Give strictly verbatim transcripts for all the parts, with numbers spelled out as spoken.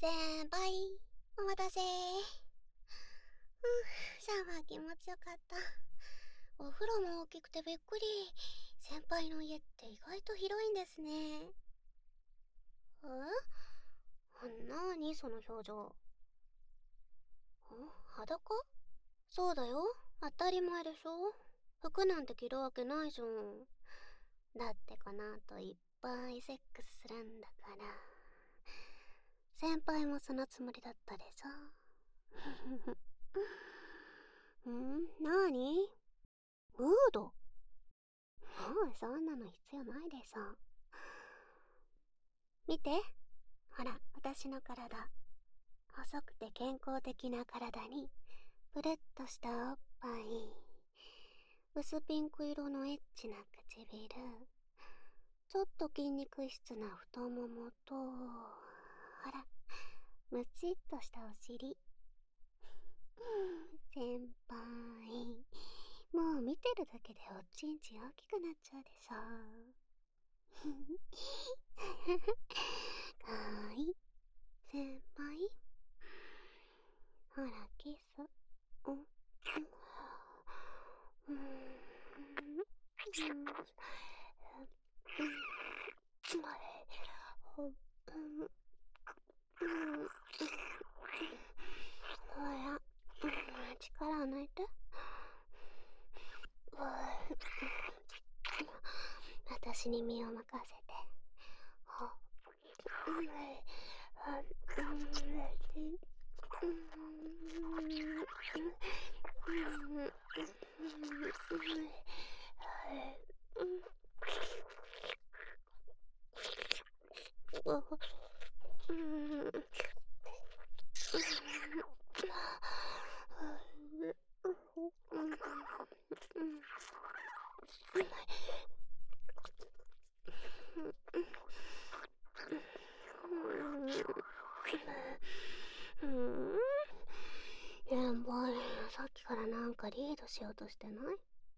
先輩、お待たせ。ふぅ、シャワー気持ちよかった。お風呂も大きくてびっくり。先輩の家って意外と広いんですね。え？なーにその表情。ん？裸？そうだよ、当たり前でしょ。服なんて着るわけないじゃん。だってこの後いっぱいセックスするんだから。先輩もそのつもりだったでしょ。ん？なーに？ムード？もうそんなの必要ないでしょ。見て、ほら私の体。細くて健康的な体にプルッとしたおっぱい、薄ピンク色のエッチな唇、ちょっと筋肉質な太ももと、ほらムチっとしたお尻。先輩、もう見てるだけでおちんちん大きくなっちゃうでしょ。かわいい先輩。ほらキス。うん、うん、ほら、力抜いて。私に身を任せて。先輩、さっきからなんかリードしようとしてない？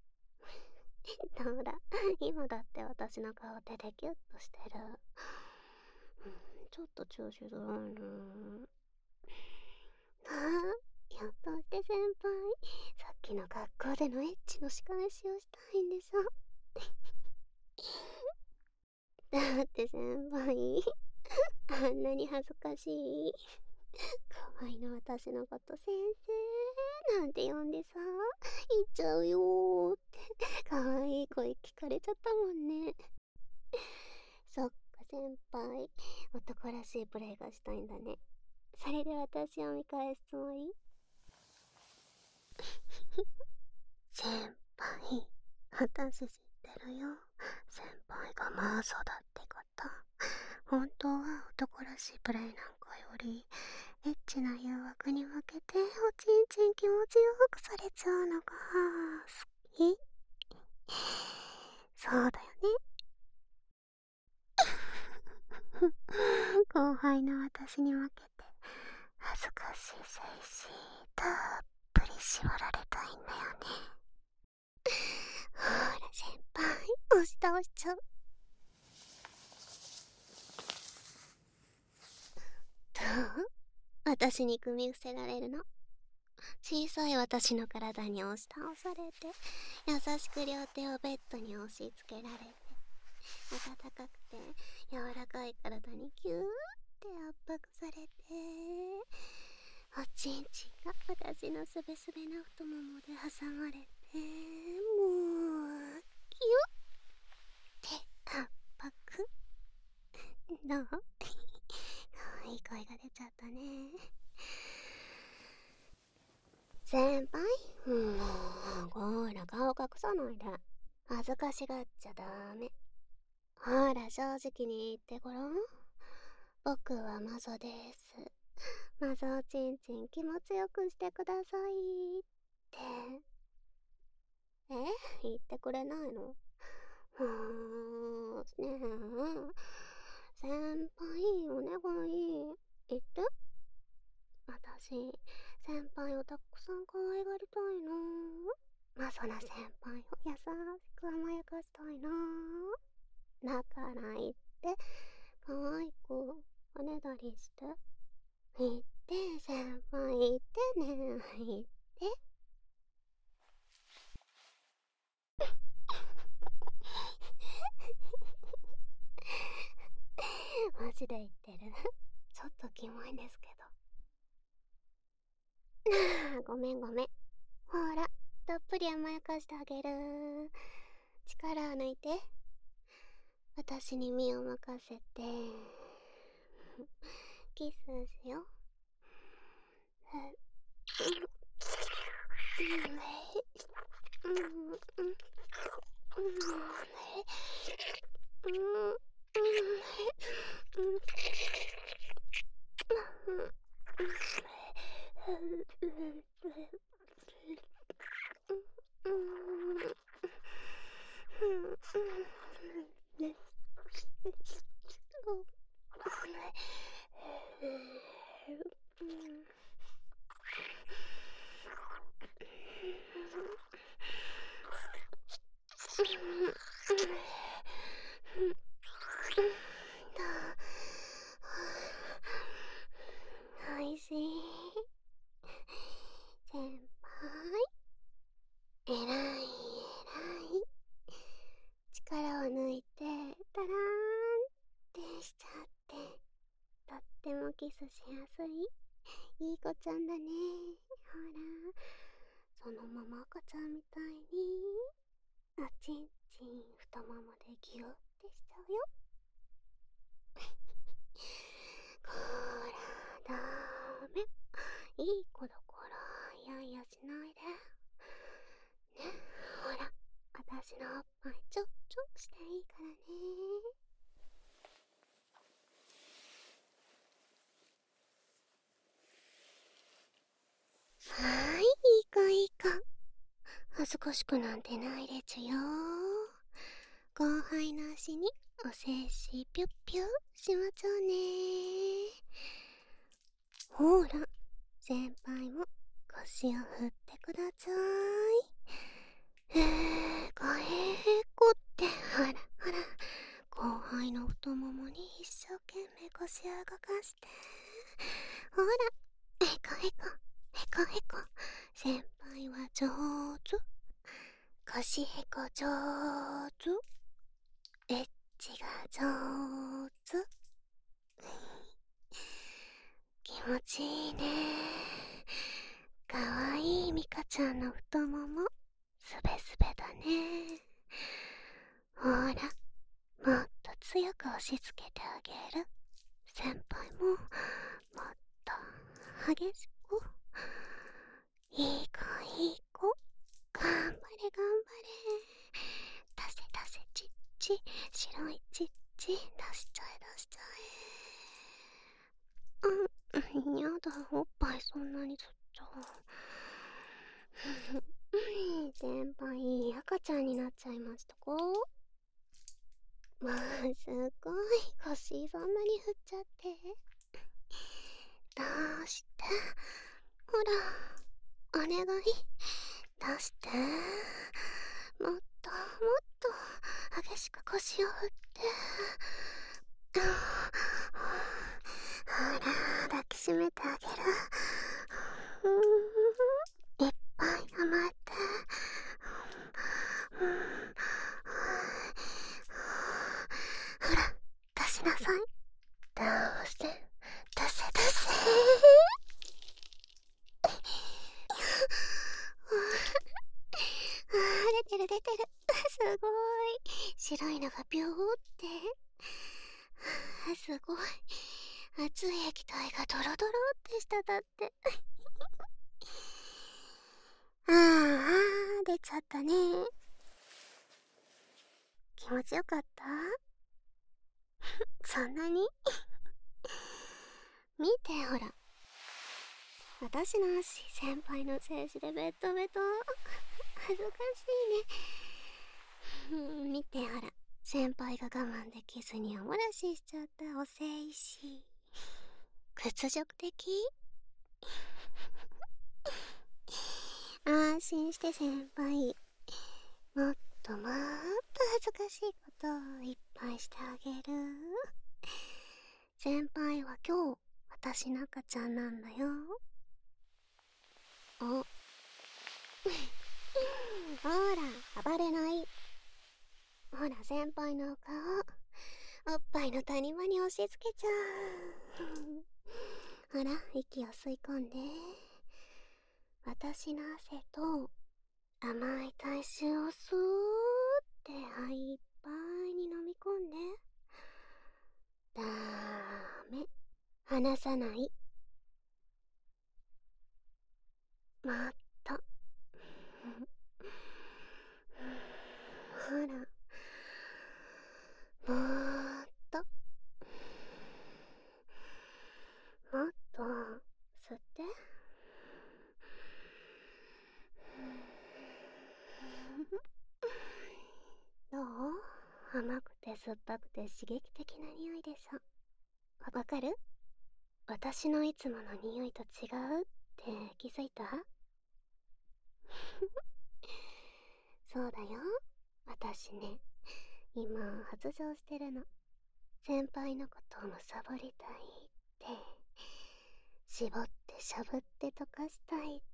ほら、今だって私の顔手でキュッとしてる。うん、ちょっと調子づらいな。ああ、やっとして先輩、さっきの学校でのエッチの仕返しをしたいんでしょ。だって先輩、あんなに恥ずかしい可愛いの私のこと先生なんて呼んでさ、言っちゃうよーって可愛い声聞かれちゃったもんね。そっか先輩、男らしいプレイがしたいんだね。それで私を見返すつもり？先輩、私知ってるよ。先輩がマーサだってこと。本当は男らしいプレイなんかよりエッチな誘惑に負けておちんちん気持ちよくされちゃうのが好き？そうだよね。後輩の私に負けて恥ずかしい精子たっぷり絞られたいんだよね。ほら先輩、押し倒しちゃう。どう？私に組み伏せられるの？小さい私の体に押し倒されて、優しく両手をベッドに押し付けられて、暖かくて柔らかい体にギューって圧迫されて、おちんちんが私のすべすべな太ももで挟まれて、もうギュッて圧迫。どう？かわいい声が出ちゃったね。先輩、もうほら顔隠さないで。恥ずかしがっちゃダメ。ほら正直に言ってごらん。僕はマゾです。マゾおちんちん気持ちよくしてくださいって。え？言ってくれないの？もうねえ、先輩お願い言って。私先輩をたくさん可愛がりたいな。マゾな先輩を優しく甘やかしたいな。だから言って、可愛くおねだりして。 言って先輩言ってね言って。マジで言ってる。ちょっとキモいですけど。なあ、ごめんごめん。ほら、たっぷり甘やかしてあげる。力を抜いて。私に身を任せて。キスしよう。うんうんうんおいしい。先輩、えらいえらい。力を抜いてタラーンってしちゃって、とってもキスしやすいいい子ちゃんだね。ほら、そのまま赤ちゃんみたいにおちんちん太ももでギュッてしちゃうよ。こらダメ、いい子だからいやいやしないでね。ほら、私のおっぱいちょっちょしていいからね。はーい、いい子いい子。恥ずかしくなんてないでちゅよ。後輩の足におせしぴゅっぴゅしまちょうね。ほら、先輩も腰を振ってください。へえ、かへへこってほらほら、後輩の太ももに一生懸命腰を動かして、ほら、へこへこへこへこ。先輩は上手。腰へこ上手。エッチが上手。気持ちいいね。かわいいミカちゃんの太ももすべすべだね。ほら、もっと強く押し付けてあげる。先輩ももっと激しく。いい子いい子、頑張れ頑張れ。出せ出せちっち、白いちっち、出しちゃえ出しちゃえ。うん、やだ、おっぱいそんなにずっと。先輩、赤ちゃんになっちゃいましたか？まあ、すごい腰そんなに振っちゃって。どうして？ほら、お願い。出して。もっともっと激しく腰を振って。ほら、抱きしめてあげる。いっぱい甘えて。ほら、出しなさい。どうして？出せ出せ。あー、出てる出てる。すごい。白いのがビョーって。あー、すごい。熱い液体がドロドロって滴って。あーあー、出ちゃったね。気持ちよかった？そんなに？見てほら、私の足先輩の精子でベトベト。恥ずかしいね。うん、見てほら、先輩が我慢できずにおもらししちゃったお精子。屈辱的？安心して先輩、もっともっと恥ずかしいことをいっぱいしてあげる。先輩は今日私の赤ちゃんなんだよ。おほら暴れない。ほら先輩のお顔、おっぱいの谷間に押し付けちゃう。ほら息を吸い込んで、私の汗と甘い体臭をスーって肺いっぱいに飲み込んで。ダメ、離さない。もっとほらもーっともっと吸って。どう？甘くて酸っぱくて刺激的な匂いでしょ。わかる？私のいつもの匂いと違うって気づいた？そうだよ。私ね、今発情してるの。先輩のことをむさぼりたいって、絞ってしゃぶって溶かしたいって。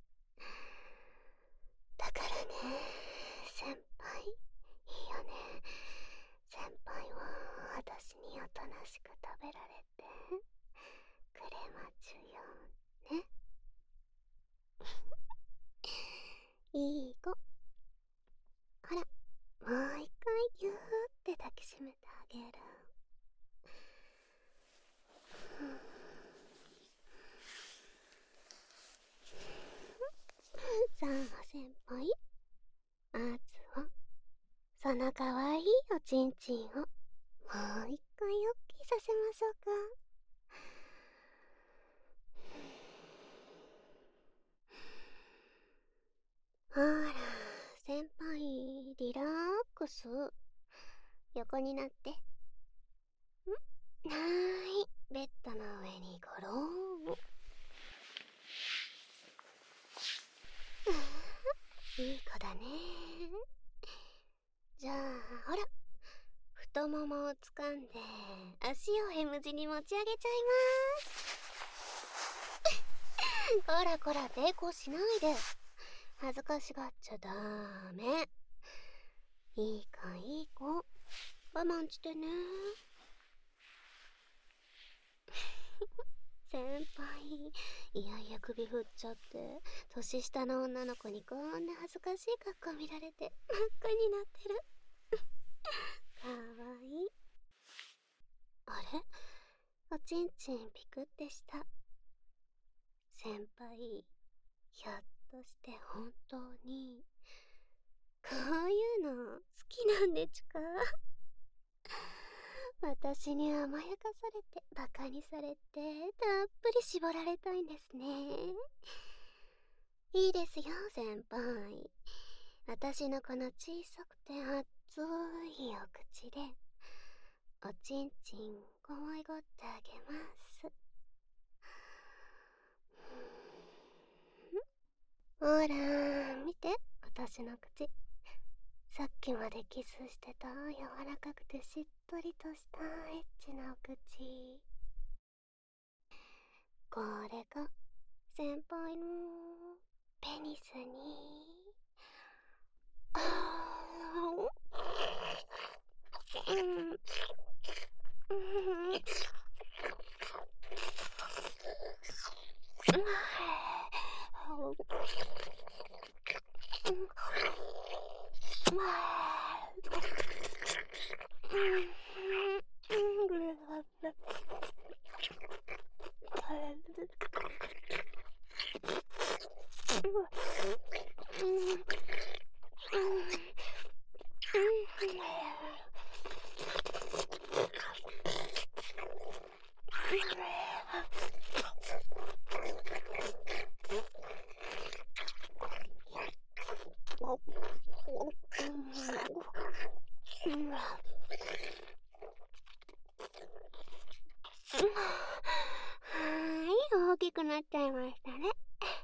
だからね、先輩いいよね。先輩は私におとなしく食べられてくれまちゅよね。いい子。ほら、もう一回ぎゅーって抱きしめてあげる。さあ先輩、まずはそのかわいいおちんちんをもう一回おっきいさせましょうか。ほら先輩、リラックス。横になって。ん？はーい、ベッドの上にゴローン。いい子だね。じゃあほら、太ももを掴んで足をヘム字に持ち上げちゃいます。こらこら抵抗しないで。恥ずかしがっちゃダメ。いい子いい子、我慢してね。先輩、いやいや首振っちゃって、年下の女の子にこんな恥ずかしい格好見られて真っ赤になってる。かわいい。あれ、おちんちんピクってした。先輩、ひょっとして本当にこういうの好きなんでちゅか？私に甘やかされてバカにされてたっぷり絞られたいんですね。いいですよ先輩、私のこの小さくて熱いお口でおちんちん可愛がってあげます。ほら見て、私の口。さっきまでキスしてた柔らかくてしっとりとしたエッチなお口。これが先輩のペニスに。あーうんうん大きくなっちゃいましたね。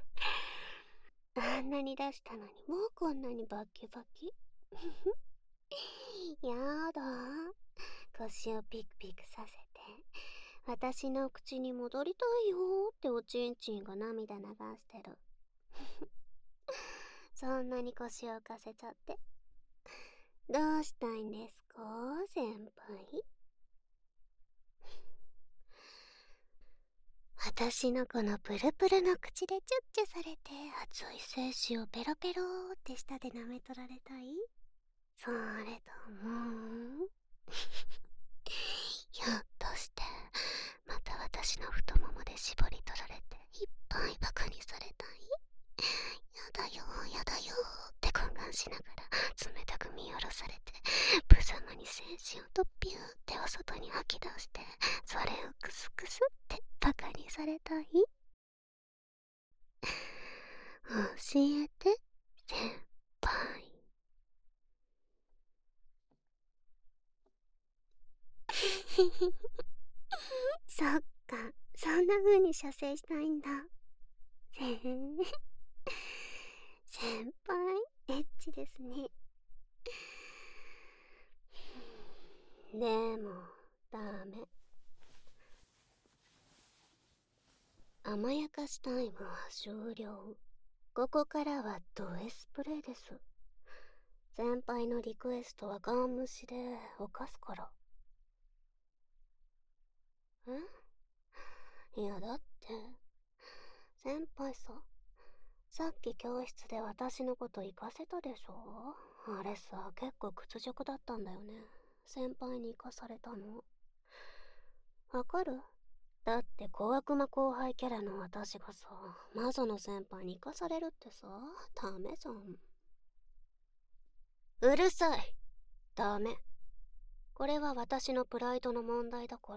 あんなに出したのにもうこんなにバキバキ。やだ、腰をピクピクさせて私の口に戻りたいよーっておちんちんが涙流してる。そんなに腰を浮かせちゃって。どうしたいんですか、先輩。私のこのプルプルの口でチュッチュされて熱い精子をペロペローって舌で舐め取られたい。それともひょっとしてまた私の太ももで絞り取られていっぱいバカにされたい。やだよやだよって懇願しながら冷たく見下ろされて、無様に精子をとピューってお外に吐き出して、それをクスクスってバカにされたい。教えて先輩。そっか、そんな風に射精したいんだ。へへ先輩エッチですね。でもダメ。甘やかしタイムは終了。ここからはド S プレイです。先輩のリクエストはガン無視で犯すから。えいやだって先輩さ、さっき教室で私のこと行かせたでしょ。あれさ、結構屈辱だったんだよね。先輩に行かされたのわかる？だって小悪魔後輩キャラの私がさ、魔女の先輩に行かされるってさ、ダメじゃん。うるさい。ダメ。これは私のプライドの問題だから。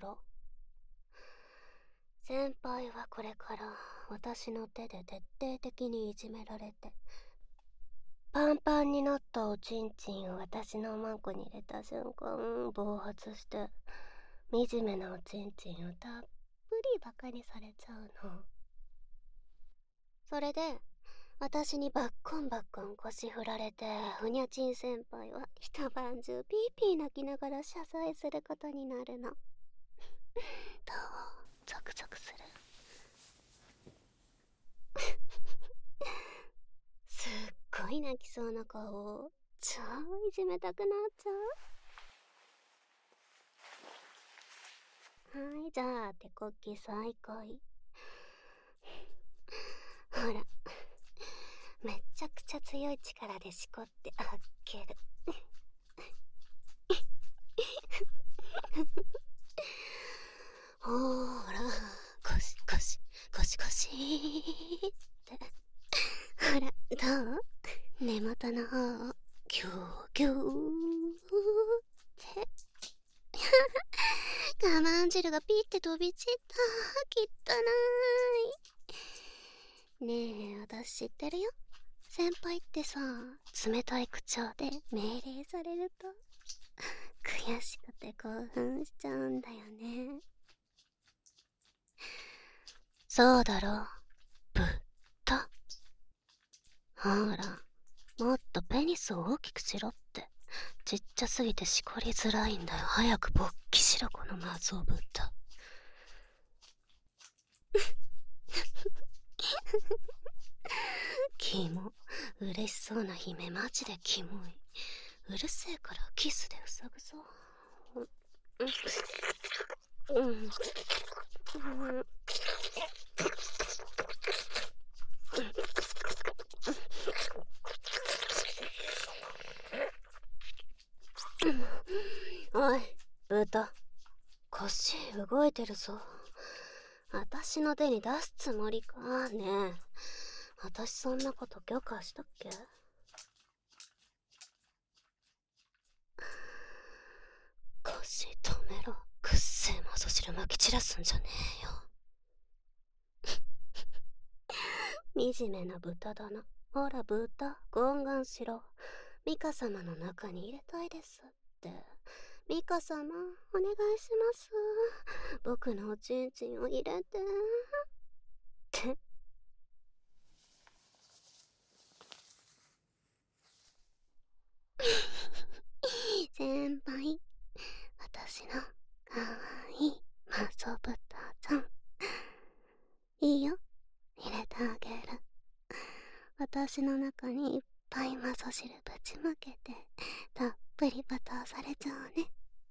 先輩はこれから私の手で徹底的にいじめられて、パンパンになったおちんちんを私のマンコに入れた瞬間暴発して、惨めなおちんちんをたっぷりバカにされちゃうの。それで私にバッコンバッコン腰振られて、ふにゃちん先輩は一晩中ピーピー泣きながら謝罪することになるの。どう？ゾクゾクする？すっごい泣きそうな顔、超いじめたくなっちゃう。はい、じゃあ手こき再開。ほら、めっちゃくちゃ強い力でしこってあっける。ほーら、ゴシゴシゴシゴシーって。ほら、どう？根元の方をギューギューって我慢汁がピーって飛び散った。きったないねえ、私知ってるよ。先輩ってさ、冷たい口調で命令されると悔しくて興奮しちゃうんだよね。そうだろ、ぶったほら、もっとペニスを大きくしろって。ちっちゃすぎてしこりづらいんだよ。早く勃起しろ、この謎をぶった。キモ。嬉しそうな姫マジでキモい。うるせえからキスで塞ぐぞ。うん、うん、おい豚、腰動いてるぞ。私の手に出すつもりかねえ。私そんなこと許可したっけ？腰止めろ。くっせえ味噌汁まき散らすんじゃねえよ。惨めな豚だな。ほら豚、懇願しろ。ミカ様の中に入れたいですって。ミカ様、お願いします。僕のおちんちんを入れて。って先輩、私のかわいい遊ぶたちゃん。いいよ、入れてあげる。私の中にいっぱい味噌汁ぶちまけて、たっぷりバターされちゃうね。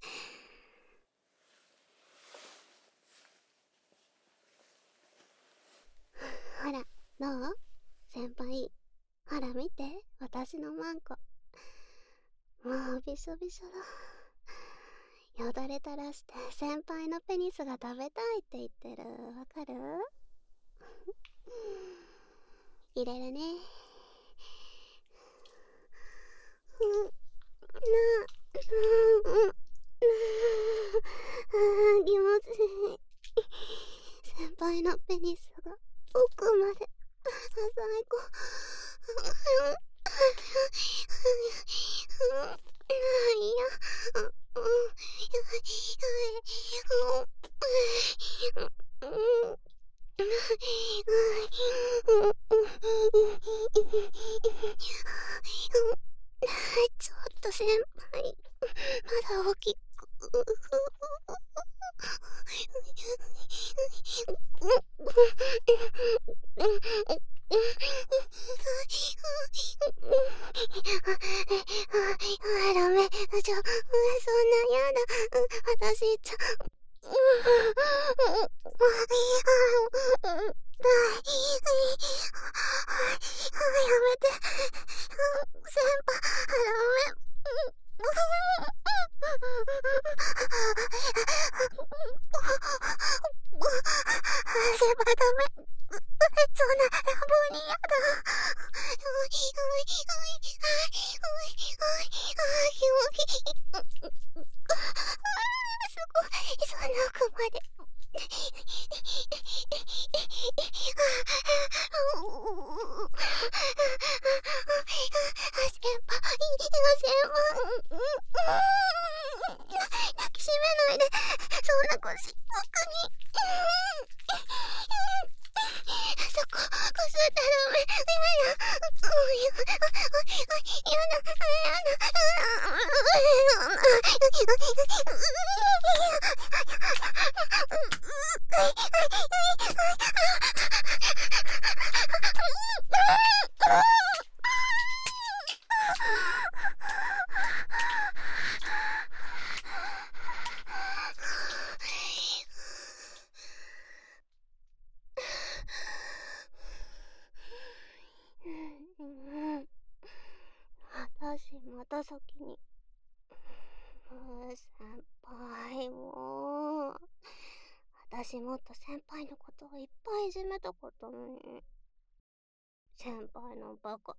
ほら、どう先輩。ほら見て、私のマンコ。もうびしょびしょだ。よだれ垂らして先輩のペニスが食べたいって言ってる。わかる？入れるね。うんなうんなあ気持ちいい。先輩のペニスが奥まで最高。いや、うん、ちょっと先輩、まだ大きく。あ、ダメ。ちょ、そんなやだ。私、ちょ、やめて。先輩、ダメ。先輩ダメ。そんな乱暴にやだ。おいおいおいおいおいおいおいおいすごい。そんな奥まで。先輩、先輩、抱きしめないで。そんな腰、僕に。そこ、こすったらダメ。やだ。やだ。私また先に。先輩もう。私もっと先輩のことをいっぱいいじめたかったのに。先輩のバカ。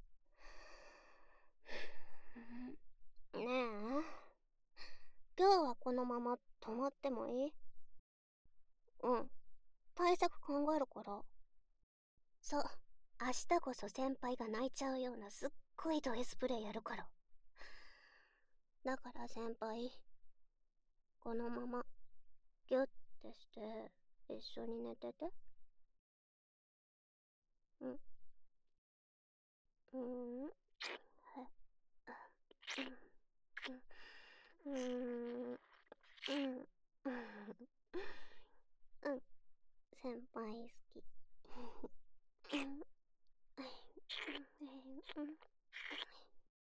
ねえ、今日はこのまま泊まってもいい？うん、対策考えるから。そう、明日こそ先輩が泣いちゃうようなすっごいド S プレイやるから。だから先輩、このままギュッてして一緒に寝てて。うん。うん。うん。うん。うん。うん。先輩好き。うん。うん。